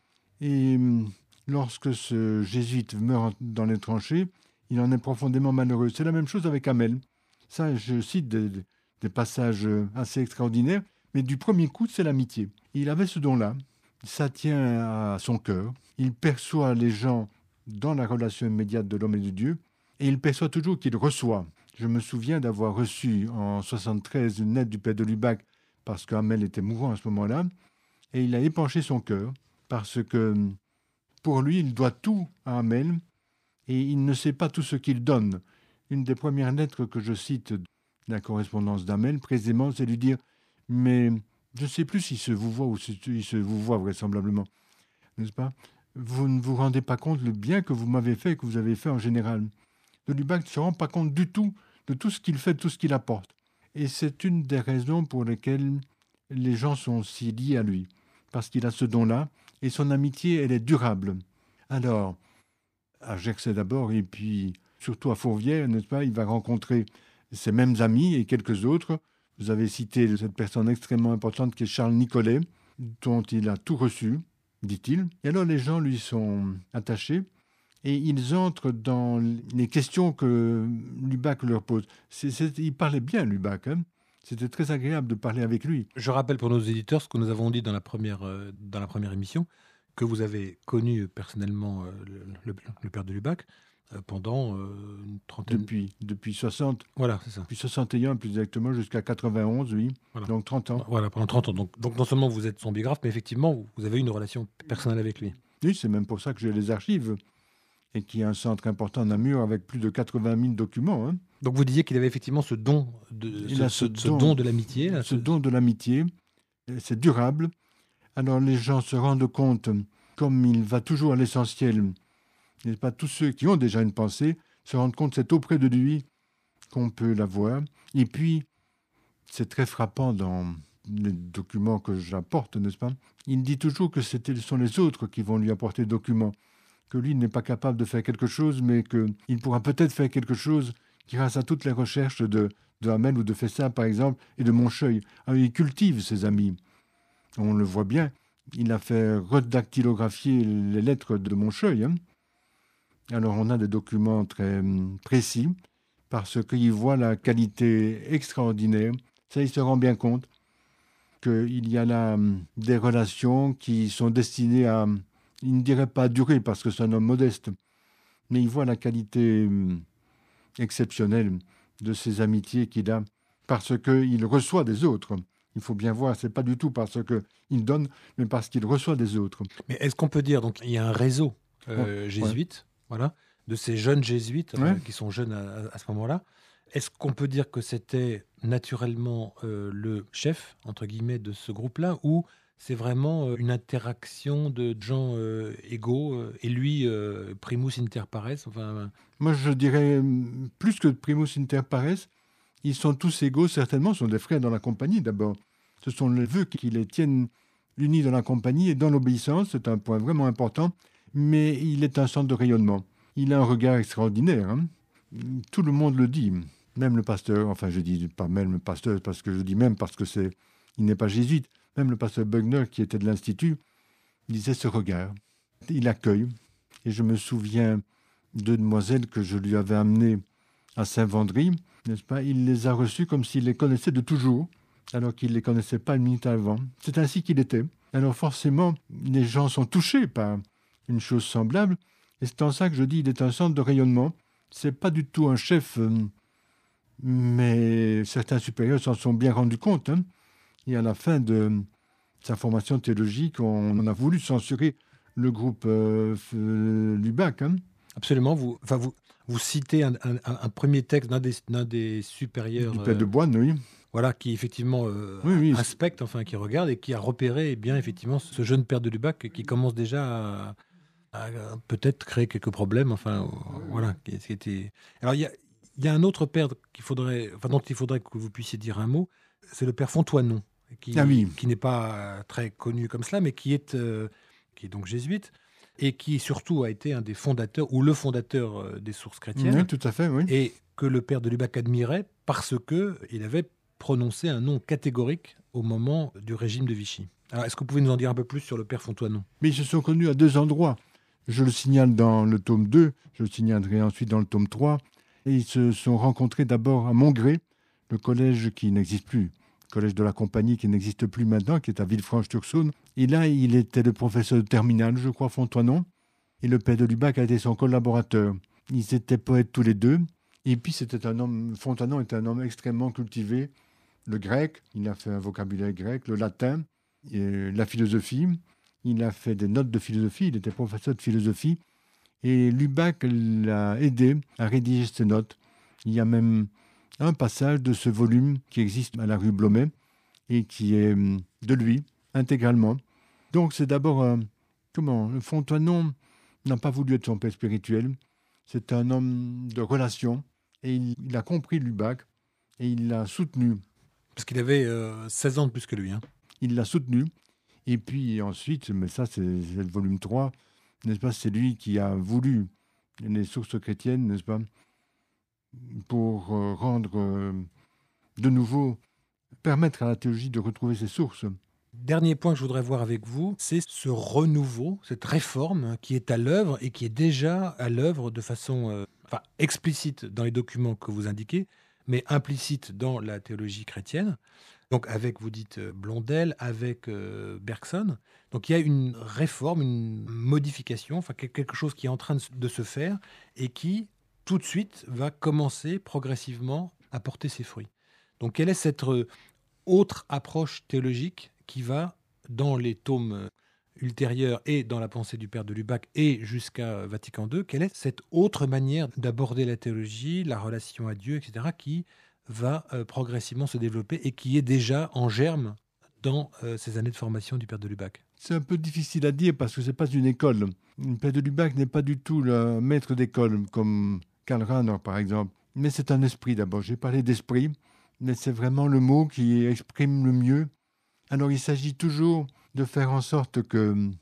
Et lorsque ce jésuite meurt dans les tranchées, il en est profondément malheureux. C'est la même chose avec Hamel. Ça, je cite des passages assez extraordinaires, mais du premier coup, c'est l'amitié. Il avait ce don-là, ça tient à son cœur. Il perçoit les gens dans la relation immédiate de l'homme et de Dieu, et il perçoit toujours qu'il reçoit. Je me souviens d'avoir reçu en 73 une lettre du père de Lubac, parce qu'Hamel était mourant à ce moment-là, et il a épanché son cœur, parce que pour lui, il doit tout à Hamel, et il ne sait pas tout ce qu'il donne. Une des premières lettres que je cite de la correspondance d'Hamel, précisément, c'est lui dire « Mais je ne sais plus s'il se vous voit ou s'il se vous voit vraisemblablement, n'est-ce pas? Vous ne vous rendez pas compte le bien que vous m'avez fait et que vous avez fait en général. » De Lubac ne se rend pas compte du tout de tout ce qu'il fait, de tout ce qu'il apporte. Et c'est une des raisons pour lesquelles les gens sont si liés à lui, parce qu'il a ce don-là, et son amitié, elle est durable. Alors, à Jerxay d'abord, et puis surtout à Fourvière, n'est-ce pas, il va rencontrer ses mêmes amis et quelques autres. Vous avez cité cette personne extrêmement importante qui est Charles Nicolet, dont il a tout reçu, dit-il. Et alors les gens lui sont attachés, et ils entrent dans les questions que Lubac leur pose. Il parlait bien, Lubac, hein. C'était très agréable de parler avec lui. Je rappelle pour nos éditeurs ce que nous avons dit dans la première émission, que vous avez connu personnellement le père de Lubac pendant une trentaine... Depuis 60. Voilà, c'est ça. Depuis 61, plus exactement, jusqu'à 91, oui. Voilà. Donc 30 ans. Voilà, pendant 30 ans. Donc non seulement vous êtes son biographe, mais effectivement, vous avez une relation personnelle avec lui. Oui, c'est même pour ça que j'ai les archives. Et qu'il y a un centre important à Namur avec plus de 80 000 documents. Hein. Donc vous disiez qu'il avait effectivement ce don de l'amitié. Ce don de l'amitié, c'est durable. Alors les gens se rendent compte, comme il va toujours à l'essentiel, n'est-ce pas, tous ceux qui ont déjà une pensée se rendent compte que c'est auprès de lui qu'on peut la voir. Et puis, c'est très frappant dans les documents que j'apporte, n'est-ce pas? Il dit toujours que ce sont les autres qui vont lui apporter des documents, que lui n'est pas capable de faire quelque chose, mais qu'il pourra peut-être faire quelque chose grâce à toutes les recherches de Hamel ou de Fessard, par exemple, et de Moncheuil. Alors, il cultive ses amis. On le voit bien. Il a fait redactylographier les lettres de Moncheuil. Hein. Alors, on a des documents très précis, parce qu'il voit la qualité extraordinaire. Ça, il se rend bien compte qu'il y a là des relations qui sont destinées à... Il ne dirait pas durer parce que c'est un homme modeste, mais il voit la qualité exceptionnelle de ces amitiés qu'il a parce qu'il reçoit des autres. Il faut bien voir, c'est pas du tout parce qu'il donne, mais parce qu'il reçoit des autres. Mais est-ce qu'on peut dire, donc il y a un réseau jésuite, voilà, de ces jeunes jésuites qui sont jeunes à ce moment-là. Est-ce qu'on peut dire que c'était naturellement le chef, entre guillemets, de ce groupe-là, ou c'est vraiment une interaction de gens égaux, et lui, primus inter pares, enfin... Moi, je dirais, plus que primus inter pares, ils sont tous égaux, certainement, ce sont des frères dans la compagnie, d'abord. Ce sont les vœux qui les tiennent unis dans la compagnie et dans l'obéissance, c'est un point vraiment important, mais il est un centre de rayonnement. Il a un regard extraordinaire, hein. Tout le monde le dit, même le pasteur, enfin, je dis pas même le pasteur, parce que je dis même parce que il n'est pas jésuite, même le pasteur Bugner, qui était de l'Institut, disait ce regard. Il accueille. Et je me souviens 2 demoiselles que je lui avais amenées à Saint-Vendry, n'est-ce pas? Il les a reçues comme s'il les connaissait de toujours, alors qu'il ne les connaissait pas une minute avant. C'est ainsi qu'il était. Alors forcément, les gens sont touchés par une chose semblable, et c'est en ça que je dis qu'il est un centre de rayonnement. C'est pas du tout un chef, mais certains supérieurs s'en sont bien rendus compte. Et à la fin de sa formation théologique, on a voulu censurer le groupe Lubac. Absolument. Vous citez un premier texte d'un des supérieurs Du Père de Boine, oui. Voilà, qui effectivement Oui. inspecte, qui regarde et qui a repéré bien effectivement ce jeune père de Lubac qui commence déjà à peut-être créer quelques problèmes. Voilà. Alors il y a un autre père dont il faudrait que vous puissiez dire un mot. C'est le père Fontoinon, qui n'est pas très connu comme cela, mais qui est donc jésuite et qui surtout a été un des fondateurs ou le fondateur des sources chrétiennes. Oui, tout à fait, oui. Et que le père de Lubac admirait parce que il avait prononcé un non catégorique au moment du régime de Vichy. Alors, est-ce que vous pouvez nous en dire un peu plus sur le père Fontoinon ? Mais ils se sont connus à 2 endroits. Je le signale dans le tome 2, je le signalerai ensuite dans le tome 3. Et ils se sont rencontrés d'abord à Montgré, le collège qui n'existe plus, le collège de la Compagnie qui n'existe plus maintenant, qui est à Villefranche-sur-Saône. Et là, il était le professeur de terminale, je crois, Fontoinon. Et le père de Lubac a été son collaborateur. Ils étaient poètes tous les deux. Et puis, Fontoinon était un homme extrêmement cultivé. Le grec, il a fait un vocabulaire grec, le latin, la philosophie. Il a fait des notes de philosophie, il était professeur de philosophie. Et Lubac l'a aidé à rédiger ces notes. Il y a même un passage de ce volume qui existe à la rue Blomet et qui est de lui, intégralement. Donc c'est d'abord, le Fontoinon n'a pas voulu être son père spirituel. C'est un homme de relation et il a compris Lubac et il l'a soutenu. Parce qu'il avait 16 ans de plus que lui. Il l'a soutenu. Et puis ensuite, mais ça c'est le volume 3, n'est-ce pas, c'est lui qui a voulu les sources chrétiennes, n'est-ce pas, pour rendre de nouveau, permettre à la théologie de retrouver ses sources. Dernier point que je voudrais voir avec vous, c'est ce renouveau, cette réforme qui est à l'œuvre et qui est déjà à l'œuvre de façon explicite dans les documents que vous indiquez, mais implicite dans la théologie chrétienne. Donc avec, vous dites, Blondel, avec Bergson. Donc il y a une réforme, une modification, quelque chose qui est en train de se faire et qui, tout de suite, va commencer progressivement à porter ses fruits. Donc quelle est cette autre approche théologique qui va, dans les tomes ultérieurs et dans la pensée du père de Lubac et jusqu'à Vatican II, quelle est cette autre manière d'aborder la théologie, la relation à Dieu, etc., qui va progressivement se développer et qui est déjà en germe dans ces années de formation du père de Lubac? C'est un peu difficile à dire parce que ce n'est pas une école. Le père de Lubac n'est pas du tout le maître d'école comme Karl Rahner, par exemple. Mais c'est un esprit d'abord. J'ai parlé d'esprit, mais c'est vraiment le mot qui exprime le mieux. Alors il s'agit toujours de faire en sorte que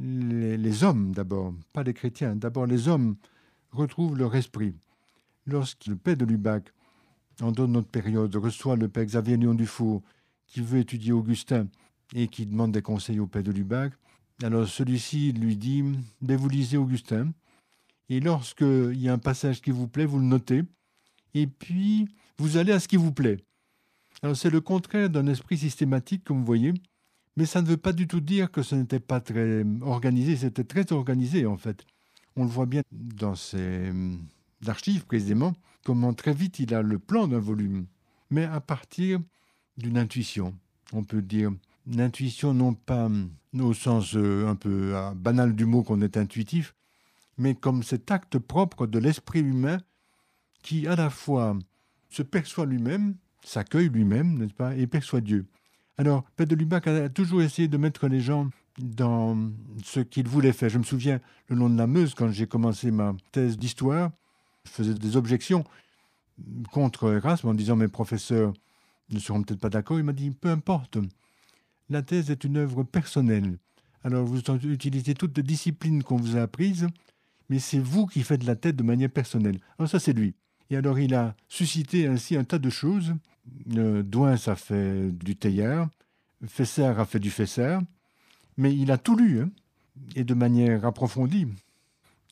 les hommes, d'abord, pas les chrétiens, d'abord les hommes retrouvent leur esprit. Lorsque le père de Lubac, en notre période, reçoit le père Xavier Léon Dufour, qui veut étudier Augustin et qui demande des conseils au père de Lubac, alors celui-ci lui dit « vous lisez Augustin, et lorsqu'il y a un passage qui vous plaît, vous le notez, et puis vous allez à ce qui vous plaît. » Alors c'est le contraire d'un esprit systématique, comme vous voyez, mais ça ne veut pas du tout dire que ce n'était pas très organisé, c'était très organisé en fait. On le voit bien dans ses archives précisément, comment très vite il a le plan d'un volume, mais à partir d'une intuition. On peut dire une intuition non pas au sens un peu banal du mot qu'on est intuitif, mais comme cet acte propre de l'esprit humain qui à la fois se perçoit lui-même, s'accueille lui-même, n'est-ce pas, et perçoit Dieu. Alors, Père de Lubac a toujours essayé de mettre les gens dans ce qu'il voulait faire. Je me souviens, le long de la Meuse, quand j'ai commencé ma thèse d'histoire, je faisais des objections contre Erasme en disant « mes professeurs ne seront peut-être pas d'accord ». Il m'a dit « peu importe, la thèse est une œuvre personnelle. Alors, vous utilisez toutes les disciplines qu'on vous a apprises, mais c'est vous qui faites la thèse de manière personnelle. » Alors ça, c'est lui. Et alors, il a suscité ainsi un tas de choses. Douin a fait du Teilhard, Fessard a fait du Fessard, mais il a tout lu, et de manière approfondie.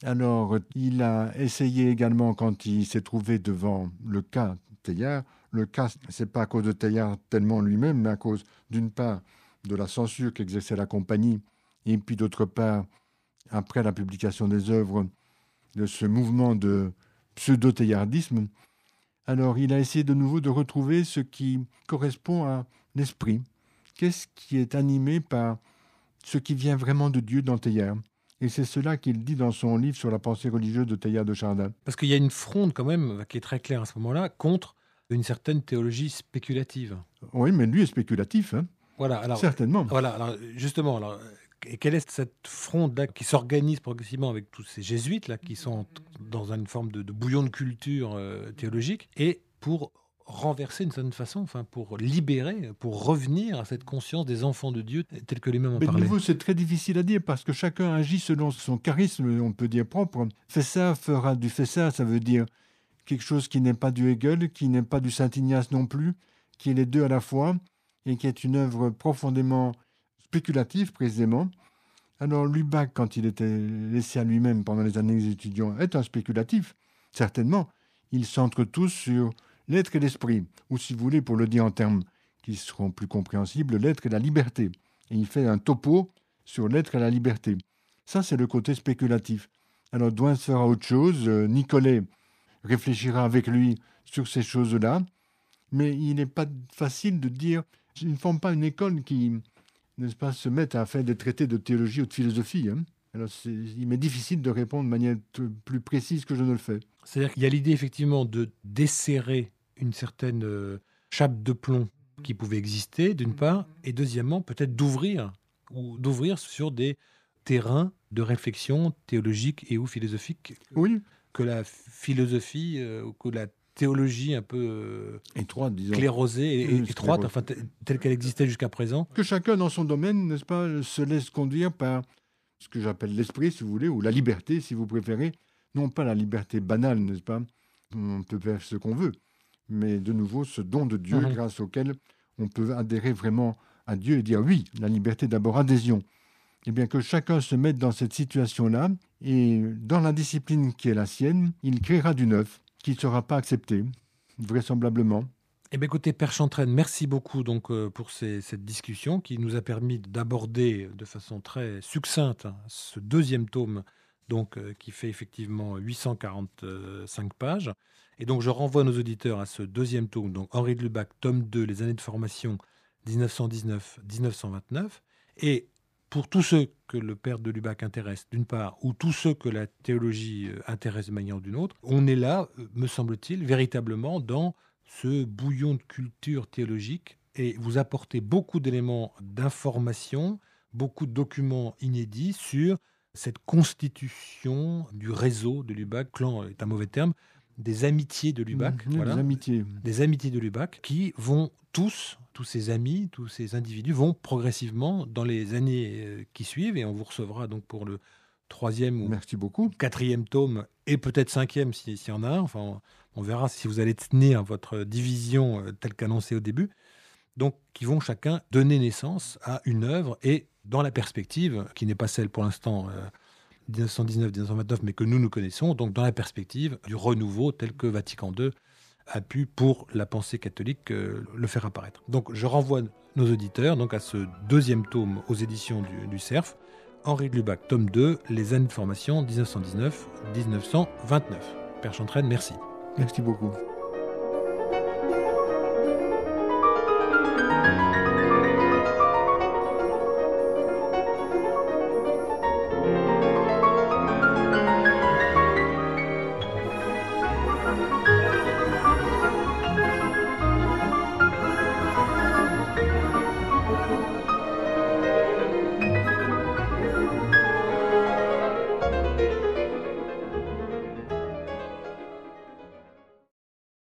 Alors, il a essayé également, quand il s'est trouvé devant le cas Teilhard, le cas, ce n'est pas à cause de Teilhard tellement lui-même, mais à cause, d'une part, de la censure qu'exerçait la compagnie, et puis d'autre part, après la publication des œuvres, de ce mouvement de pseudo-teilhardisme. Alors, il a essayé de nouveau de retrouver ce qui correspond à l'esprit. Qu'est-ce qui est animé par ce qui vient vraiment de Dieu dans Teilhard? Et c'est cela qu'il dit dans son livre sur la pensée religieuse de Teilhard de Chardin. Parce qu'il y a une fronde quand même, qui est très claire à ce moment-là, contre une certaine théologie spéculative. Oui, mais lui est spéculatif, hein. Voilà, alors, certainement. Voilà, alors justement, et quelle est cette fronde-là qui s'organise progressivement avec tous ces jésuites là, qui sont dans une forme de bouillon de culture théologique, et pour renverser d'une certaine façon, enfin pour libérer, pour revenir à cette conscience des enfants de Dieu telle que lui-même en Mais de parlait. nouveau, c'est très difficile à dire parce que chacun agit selon son charisme, on peut dire propre. Fessa fera du Fessa, ça veut dire quelque chose qui n'est pas du Hegel, qui n'est pas du Saint-Ignace non plus, qui est les deux à la fois et qui est une œuvre profondément spéculative précisément. Alors Lubac, quand il était laissé à lui-même pendant les années étudiants, est un spéculatif, certainement. Ils centrent tous sur l'être et l'esprit, ou si vous voulez, pour le dire en termes qui seront plus compréhensibles, l'être et la liberté. Et il fait un topo sur l'être et la liberté. Ça, c'est le côté spéculatif. Alors Douin fera autre chose, Nicolet réfléchira avec lui sur ces choses-là, mais il n'est pas facile de dire, ils ne forment pas une école qui, n'est-ce pas, se met à faire des traités de théologie ou de philosophie. Hein. Alors il m'est difficile de répondre de manière plus précise que je ne le fais. C'est-à-dire qu'il y a l'idée effectivement de desserrer une certaine chape de plomb qui pouvait exister, d'une part, et deuxièmement, peut-être d'ouvrir sur des terrains de réflexion théologique et ou philosophique Oui. que la philosophie ou que la théologie un peu étroite, disons, sclérosée et étroite, enfin, telle qu'elle existait jusqu'à présent. Que chacun dans son domaine, n'est-ce pas, se laisse conduire par ce que j'appelle l'esprit, si vous voulez, ou la liberté, si vous préférez. Non pas la liberté banale, n'est-ce pas? On peut faire ce qu'on veut. Mais de nouveau, ce don de Dieu, grâce auquel on peut adhérer vraiment à Dieu et dire oui, la liberté d'abord, adhésion. Eh bien, que chacun se mette dans cette situation-là, et dans la discipline qui est la sienne, il créera du neuf, qui ne sera pas accepté, vraisemblablement. Eh bien, écoutez, Père Chantraine, merci beaucoup donc, pour cette discussion qui nous a permis d'aborder de façon très succincte ce deuxième tome, donc, qui fait effectivement 845 pages. Et donc, je renvoie nos auditeurs à ce deuxième tome, donc Henri de Lubac, tome 2, Les années de formation 1919-1929. Et pour tous ceux que le père de Lubac intéresse, d'une part, ou tous ceux que la théologie intéresse de manière ou d'une autre, on est là, me semble-t-il, véritablement dans ce bouillon de culture théologique, et vous apportez beaucoup d'éléments d'information, beaucoup de documents inédits sur cette constitution du réseau de Lubac, clan est un mauvais terme, des amitiés de Lubac. Voilà. Des amitiés de Lubac qui vont tous ces amis, tous ces individus vont progressivement dans les années qui suivent, et on vous recevra donc pour le 3e ou 4e tome, et peut-être 5e s'il y en a un. Enfin, on verra si vous allez tenir votre division telle qu'annoncée au début. Donc, qui vont chacun donner naissance à une œuvre, et dans la perspective, qui n'est pas celle pour l'instant 1919-1929, mais que nous connaissons, donc dans la perspective du renouveau tel que Vatican II a pu, pour la pensée catholique, le faire apparaître. Donc, je renvoie nos auditeurs donc, à ce deuxième tome aux éditions du Cerf, Henri de Lubac, tome 2, Les années de formation 1919-1929. Père Chantraine, merci. Merci beaucoup.